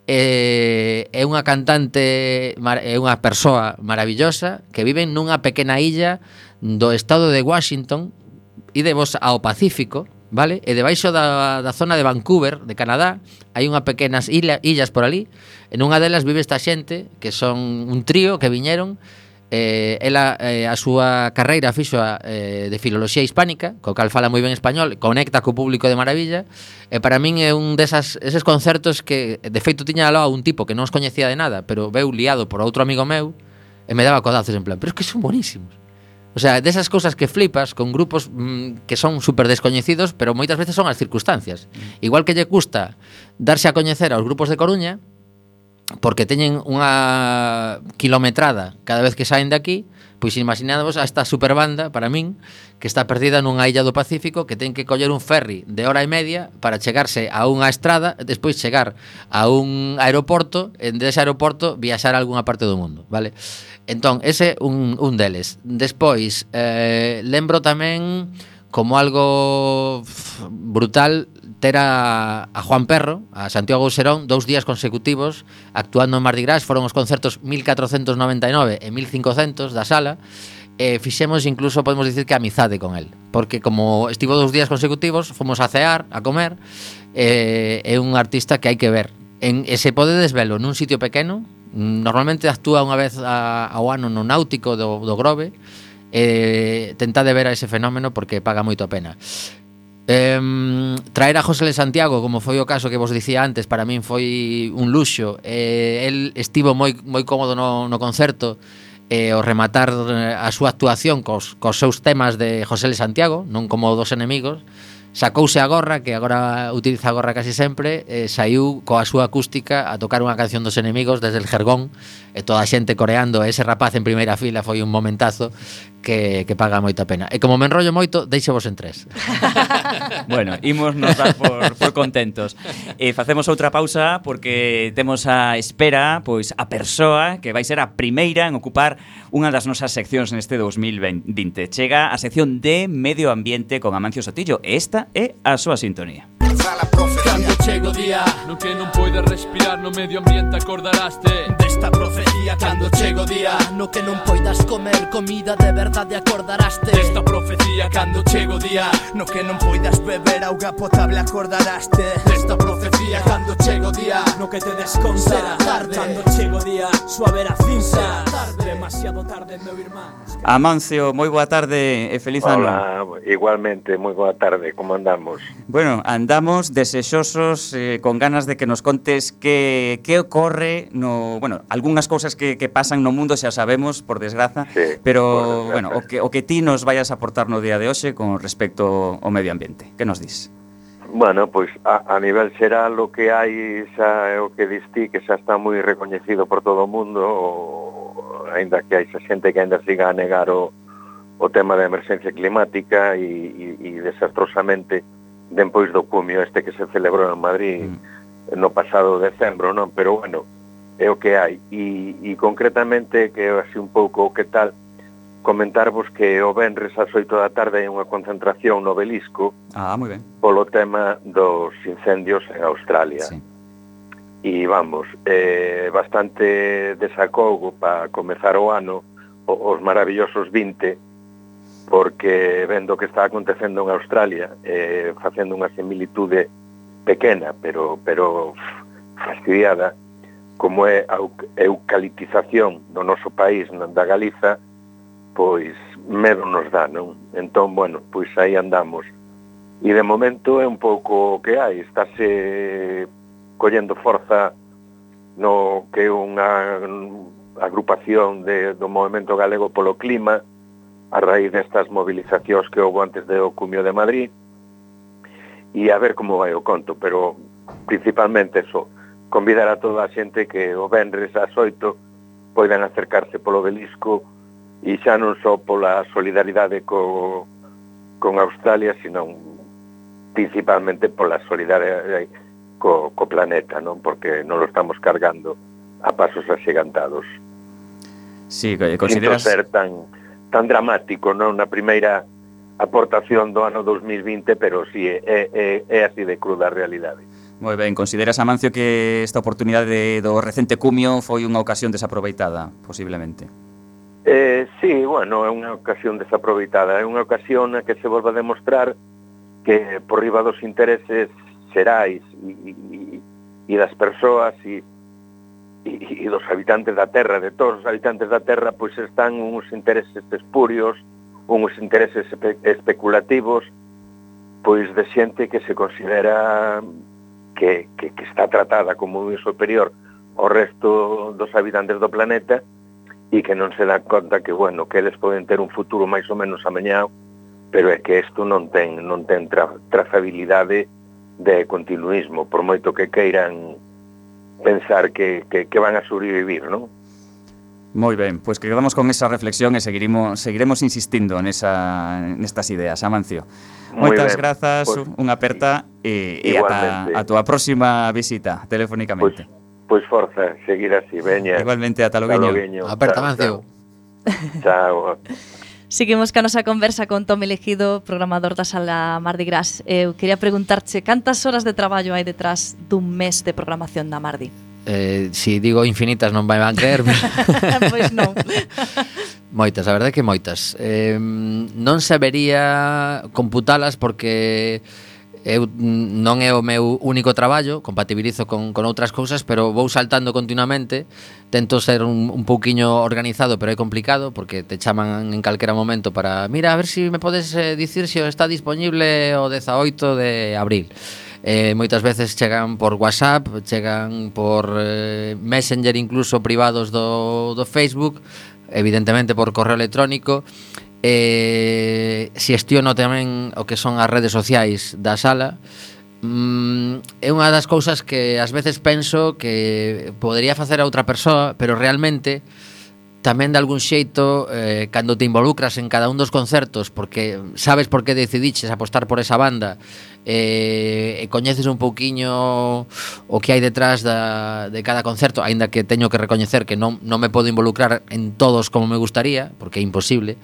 É, é unha cantante, é unha persoa maravillosa que vive nunha pequena illa do estado de Washington, idevos ao Pacífico, vale? E debaixo da, da zona de Vancouver, de Canadá, hai unha pequenas illa, illas por ali, e nunha delas vive esta xente, que son un trío que viñeron. Eh, ela eh, a súa carreira fixo eh, de filoloxía hispánica, co cal fala moi ben español, conecta co público de maravilla, e para min é un desas eses concertos que de feito tiña aló a un tipo que non os coñecía de nada, pero veu liado por outro amigo meu e me daba codazos en plan, pero es que son bonísimos. O sea, desas cousas que flipas con grupos mmm, que son super descoñecidos, pero moitas veces son as circunstancias. Igual que lle custa darse a coñecer aos grupos de Coruña, porque teñen unha kilometrada cada vez que saen de aquí, pois imaginadvos a esta superbanda, para min, que está perdida nunha illa do Pacífico, que ten que coller un ferry de hora e media para chegarse a unha estrada, despois chegar a un aeroporto, e dese aeroporto viaxar a algunha parte do mundo, vale? Entón, ese un, un deles. Despois, eh, lembro tamén como algo brutal ter a, a Juan Perro, a Santiago Serón, dous días consecutivos actuando en Mardi Gras. Foron os concertos mil catrocentos noventa e nove e mil cincocentos da sala, e fixemos incluso, podemos dicir que amizade con el, porque como estivo dous días consecutivos, fomos a cear, a comer, e é un artista que hai que ver. En, e se podedes velo nun sitio pequeno, normalmente actúa unha vez a, ao ano no Náutico do, do Grove, e tentade ver a ese fenómeno porque paga moito a pena. Eh, traer a José Santiago, como foi o caso que vos dicía antes, para min foi un luxo. Eh, el estivo moi moi cómodo no, no concerto, e o rematar a súa actuación cos, cos seus temas de José L. Santiago, non como Dos Enemigos, sacouse a gorra, que agora utiliza a gorra casi sempre, e saiu coa súa acústica a tocar unha canción dos Enemigos desde el Jergón, e toda a xente coreando, ese rapaz en primeira fila foi un momentazo que, que paga moita pena. E como me enrollo moito, deixevos en tres. Bueno, imos nos dar por, por contentos. E facemos outra pausa porque temos a espera pois a persoa que vai ser a primeira en ocupar unha das nosas seccións neste dos mil vinte. Chega a sección de Medio Ambiente con Amancio Sotillo. Esta é a súa sintonía. Cando chego día no que non poides respirar, no medio ambiente acordaraste desta profecía. Cando chego día no que non poidas comer comida de verdade, acordaraste desta profecía. Cando chego día no que non poidas beber auga potable, acordaraste desta profecía. Cando chego día no que te desconta tarde. Cando chego día suave a cinza tarde, demasiado tarde, meu irmán. Amancio, moi boa tarde e feliz ano. Hola, igualmente, moi boa tarde, como andamos? Bueno, andamos desexosos, eh, con ganas de que nos contes que, que ocorre no, bueno, algunhas cousas que, que pasan no mundo xa sabemos, por desgraza, sí, pero, por desgraza. bueno, o que, o que ti nos vayas a aportar no día de hoxe con respecto ao medio ambiente. Que nos dis? Bueno, pois a, a nivel xeral o que hai xa é o que distí, que xa está moi recoñecido por todo o mundo, o, ainda que hai xa xente que ainda siga a negar o, o tema da emerxencia climática e, e, e desastrosamente depois do cumio este que se celebrou en Madrid mm. no pasado decembro, non? Pero bueno, é o que hai. E, e concretamente, que é así un pouco o que tal, comentarvos que o venres ás oito da tarde hai unha concentración no Obelisco. Ah, moi ben. Polo tema dos incendios en Australia. Sí. E vamos, eh, bastante desacogo para comezar o ano, os maravillosos vinte, porque vendo que está acontecendo en Australia, eh, facendo unha similitude pequena, pero pero fastidiada, como é a eucaliptización do noso país, da Galiza, pois medo nos dá, non? Entón, bueno, pois aí andamos. E de momento é un pouco o que hai, estáse collendo forza no que é unha agrupación de, do Movemento Galego polo Clima, a raíz destas movilizacións que houve antes do cumio de Madrid, e a ver como vai o conto, pero principalmente eso, convidar a toda a xente que o venres ás oito poidan acercarse polo Obelisco, e xa non só pola solidaridade co, con Australia, sino principalmente pola solidaridade co, co planeta, non? Porque non lo estamos cargando a pasos axigantados. Sí, consideras... Sinto ser tan... tan dramático, non, na primeira aportación do ano dos mil vinte, pero si sí, é, é, é así de cruda a realidade. Moi ben, consideras, Amancio, que esta oportunidade do recente cumio foi unha ocasión desaproveitada, posiblemente? Eh, sí, bueno, é unha ocasión desaproveitada, é unha ocasión na que se volva a demostrar que por riba dos intereses xerais e, e, e das persoas e e dos habitantes da terra, de todos os habitantes da terra, pois están uns intereses espurios, uns intereses espe especulativos, pois de xente que se considera que, que, que está tratada como moi superior ao resto dos habitantes do planeta e que non se dan conta que, bueno, que eles poden ter un futuro máis ou menos amañado, pero é que isto non ten, non ten tra trazabilidade de continuismo, por moito que queiran pensar que, que, que van a sobrevivir, non? Moi ben, pois que quedamos con esa reflexión e seguiremos, seguiremos insistindo nesa, nestas ideas, Amancio. Moitas grazas, pues, unha aperta e, e ata a túa próxima visita telefónicamente. Pois, pois forza, seguir así, veña. Igualmente, ata logueño. Aperta, Amancio. Chao. Seguimos ca nosa conversa con Tomi Legido, programador da Sala Mardi Gras. Eu quería preguntarche cantas horas de traballo hai detrás dun mes de programación da Mardi? Eh, si digo infinitas non vai van creerme. Pois non. Moitas, a verdade é que moitas. Eh, non sabería computalas porque eu non é o meu único traballo, compatibilizo con, con outras cousas, pero vou saltando continuamente. Tento ser un, un pouquiño organizado, pero é complicado porque te chaman en calquera momento para mira, a ver se si me podes eh, dicir se está disponible o dezaoito de abril. Eh, moitas veces chegan por WhatsApp, chegan por eh, Messenger, incluso privados do, do Facebook. evidentemente por correo electrónico. Eh, xestiono tamén o que son as redes sociais da sala. Mm, é unha das cousas que ás veces penso que podería facer a outra persoa, pero realmente tamén de algún xeito eh, cando te involucras en cada un dos concertos, porque sabes por que decidiches apostar por esa banda, eh, e coñeces un pouquiño o que hai detrás da, de cada concerto, aínda que teño que recoñecer que non, non me podo involucrar en todos como me gustaría, porque é imposible,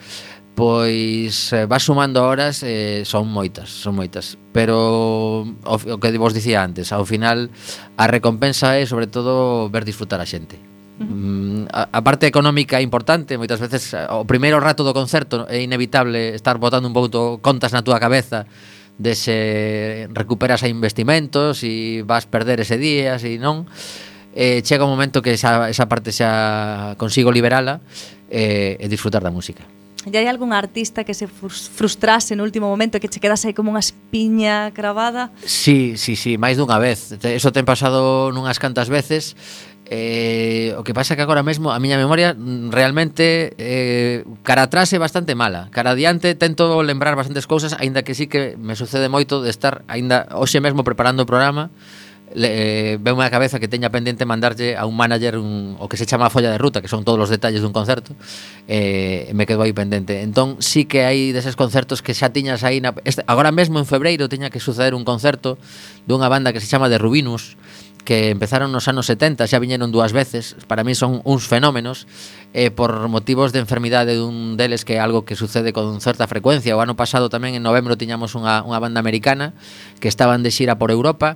pois eh, vas sumando horas, eh, son moitas, son moitas, pero o, o que vos dicía antes, ao final a recompensa é sobre todo ver disfrutar a xente. Uh-huh. a, a parte económica é importante, moitas veces o primeiro rato do concerto é inevitable estar botando un pouco contas na túa cabeza de se recuperas a investimentos e vas perder ese día, se non, eh, chega un momento que esa, esa parte xa consigo liberala eh, e disfrutar da música. E hai algún artista que se frustrase no último momento e que che quedase aí como unha espiña cravada? Sí, sí, sí, máis dunha vez. Eso ten pasado nunhas cantas veces. Eh, o que pasa que agora mesmo a miña memoria realmente eh, cara atrás é bastante mala. Cara adiante tento lembrar bastantes cousas, aínda que sí que me sucede moito de estar aínda hoxe mesmo preparando o programa. Le, eh, veume a cabeza que teña pendiente mandarlle a un manager un, o que se chama a folla de ruta, que son todos os detalles dun concerto, eh, me quedo aí pendente. Entón sí que hai deses concertos que xa tiñas aí na, este, agora mesmo en febreiro tiña que suceder un concerto dunha banda que se chama The Rubinus, que empezaron nos anos setenta, xa viñeron dúas veces, para mí son uns fenómenos, eh, por motivos de enfermidade dun deles, que é algo que sucede con certa frecuencia. O ano pasado tamén en novembro tiñamos unha, unha banda americana que estaban de xira por Europa,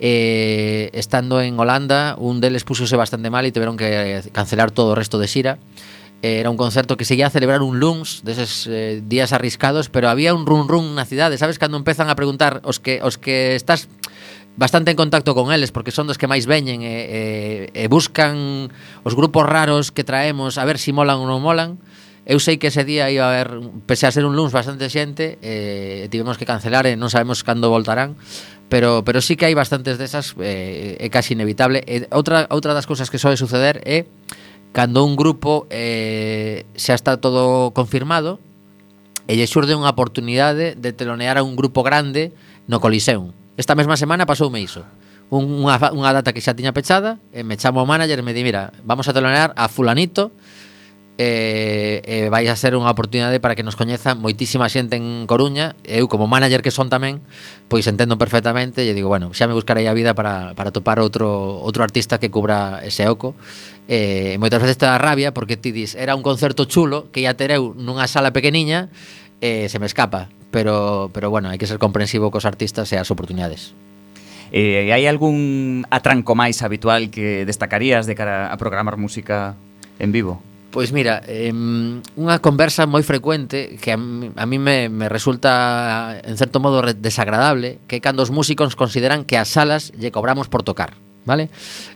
eh, estando en Holanda un deles púxose bastante mal e tiveron que cancelar todo o resto de xira. Eh, era un concerto que se ia a celebrar un luns deses eh, días arriscados, pero había un run run na cidade, sabes, cando empezan a preguntar os que, os que estás bastante en contacto con eles, porque son dos que máis veñen e, e, e buscan os grupos raros que traemos a ver se si molan ou non molan. Eu sei que ese día iba a haber, pese a ser un luns, bastante xente, e tivemos que cancelar e non sabemos cando voltarán, pero pero sí que hai bastantes desas, eh, é casi inevitable. E outra outra das cousas que soe suceder é cando un grupo eh, xa está todo confirmado e lle xurde unha oportunidade de telonear a un grupo grande no Coliseum. Esta mesma semana pasoume iso. Un, unha, unha data que xa tiña pechada, e me chamo o manager e me di, mira, vamos a telonear a fulanito, e, e vai a ser unha oportunidade para que nos coñeza moitísima xente en Coruña. Eu, como manager que son tamén, pois entendo perfectamente e digo, bueno, xa me buscarei a vida para, para topar outro, outro artista que cubra ese oco. E moitas veces te dá rabia porque ti dis, era un concerto chulo que ia ter eu nunha sala pequeniña e se me escapa. Pero, pero bueno, hai que ser comprensivo cos artistas e as oportunidades. Eh, hai algún atranco máis habitual que destacarías de cara a programar música en vivo? Pois mira, eh, unha conversa moi frecuente que a mí, a mí me, me resulta en certo modo desagradable, que é cando os músicos consideran que as salas lle cobramos por tocar, vale?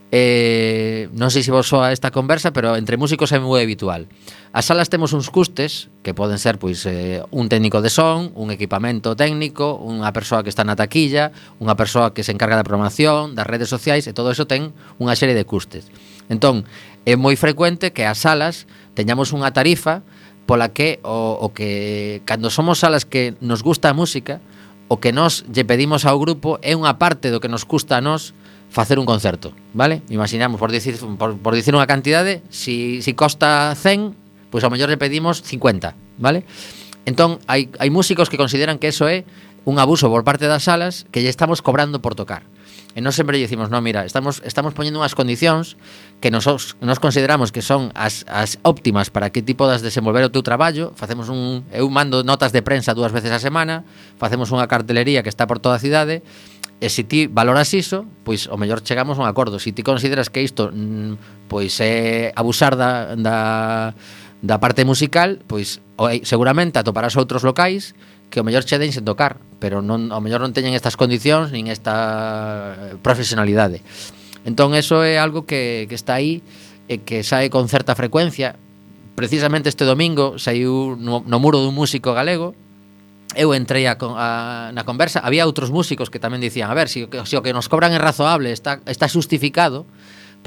Eh, non sei se vos soa esta conversa, pero entre músicos é moi habitual. As salas temos uns custes que poden ser pois eh, un técnico de son, un equipamento técnico, unha persoa que está na taquilla, unha persoa que se encarga da programación, das redes sociais, e todo eso ten unha serie de custes. Entón, é moi frecuente que as salas teñamos unha tarifa pola que o, o que cando somos salas que nos gusta a música, o que nos lle pedimos ao grupo é unha parte do que nos custa a nós facer un concerto, vale? Imaginamos, por dicir, por, por dicir unha cantidade, si, si costa cen, pois ao mellor le pedimos cincuenta, vale? Entón, hai, hai músicos que consideran que eso é un abuso por parte das salas, que lle estamos cobrando por tocar. E nós sempre dicimos, no, mira, estamos estamos poñendo unhas condicións que nos, nos consideramos que son as, as óptimas para que ti podas desenvolver o teu traballo. Facemos un, eu mando notas de prensa dúas veces a semana, facemos unha cartelería que está por toda a cidade. E se ti valoras iso, pois o mellor chegamos a un acordo. Se ti consideras que isto pois é abusar da, da, da parte musical, pois seguramente atoparás outros locais que o mellor che den sen tocar, pero non, o mellor non teñen estas condicións nin esta profesionalidade. Entón eso é algo que, que está aí e que sae con certa frecuencia. Precisamente este domingo saiu no, no muro dun músico galego. Eu entrei a, a, na conversa, había outros músicos que tamén dicían, a ver, se si, si o que nos cobran é razoable, está, está justificado,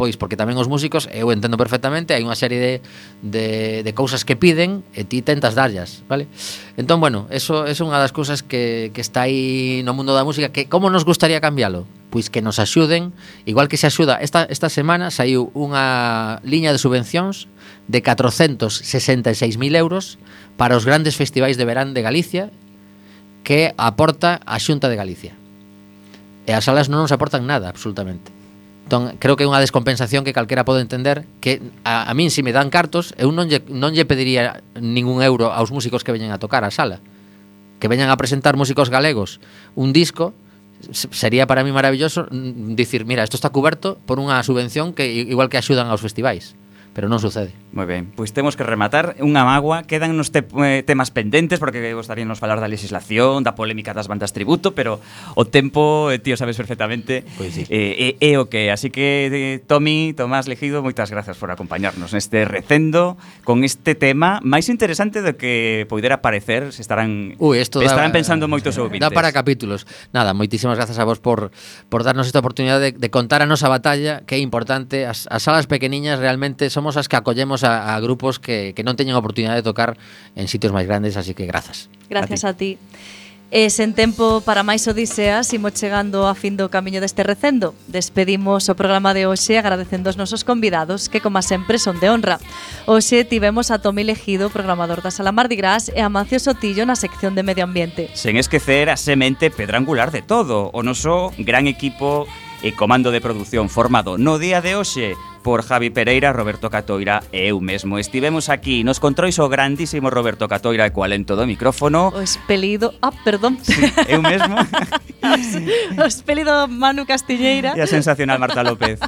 pois porque tamén os músicos, eu entendo perfectamente, hai unha serie de, de, de cousas que piden e ti tentas darllas, vale? Entón, bueno, eso é unha das cousas que, que está aí no mundo da música, que como nos gustaría cambialo? Pois que nos axuden, igual que se axuda, esta, esta semana saiu unha liña de subvencións de catrocentos sesenta e seis mil euros para os grandes festivais de verán de Galicia que aporta a Xunta de Galicia. E as salas non nos aportan nada, absolutamente. Entón, creo que é unha descompensación que calquera pode entender, que a, a min, se me dan cartos, eu non lle, non lle pediría ningún euro aos músicos que veñen a tocar a sala. Que veñan a presentar músicos galegos un disco, sería para mí maravilloso dicir, mira, isto está cuberto por unha subvención que igual que axudan aos festivais. Pero non sucede. Moi ben, pois temos que rematar unha mágoa, quedan nos te, eh, temas pendentes porque gostaríamos falar da legislación, da polémica das bandas tributo, pero o tempo, eh, tío, sabes perfectamente, pois sí. eh, é, é o que, así que eh, Tomi, Tomás Legido, moitas grazas por acompañarnos neste recendo con este tema máis interesante do que poidera parecer, se estarán Ui, esto estarán da, pensando moitos ouvintes. Dá para capítulos. Nada, moitísimas grazas a vos por, por darnos esta oportunidade de, de contar a nosa batalla, que é importante. As, as salas pequeniñas realmente son somos as que acollemos a, a grupos que, que non teñen oportunidade de tocar en sitios máis grandes, así que grazas. Gracias a ti. E sen tempo para máis odiseas, imos chegando a fin do camiño deste recendo. Despedimos o programa de hoxe agradecendo os nosos convidados, que como sempre son de honra. Hoxe tivemos a Tomi Legido, programador da Sala Mardi Gras, e a Mancio Sotillo na sección de Medio Ambiente. Sen esquecer a semente pedra angular de todo, o noso gran equipo e comando de produción formado no día de hoxe por Javi Pereira, Roberto Catoira e eu mesmo. Estivemos aquí nos controis o grandísimo Roberto Catoira e coa lento do micrófono. O espelido... Ah, perdón. Sí, eu mesmo. O espelido Manu Castilleira. E a sensacional Marta López.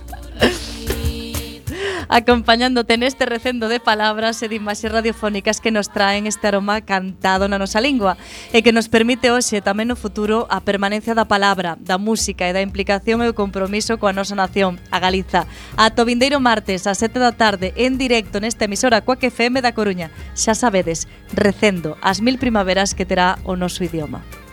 Acompañándote neste recendo de palabras e de imaxes radiofónicas que nos traen este aroma cantado na nosa lingua e que nos permite hoxe tamén no futuro a permanencia da palabra, da música e da implicación e o compromiso coa nosa nación, a Galiza. Ata o vindeiro martes ás sete da tarde en directo nesta emisora Quack F M da Coruña. Xa sabedes, recendo as mil primaveras que terá o noso idioma.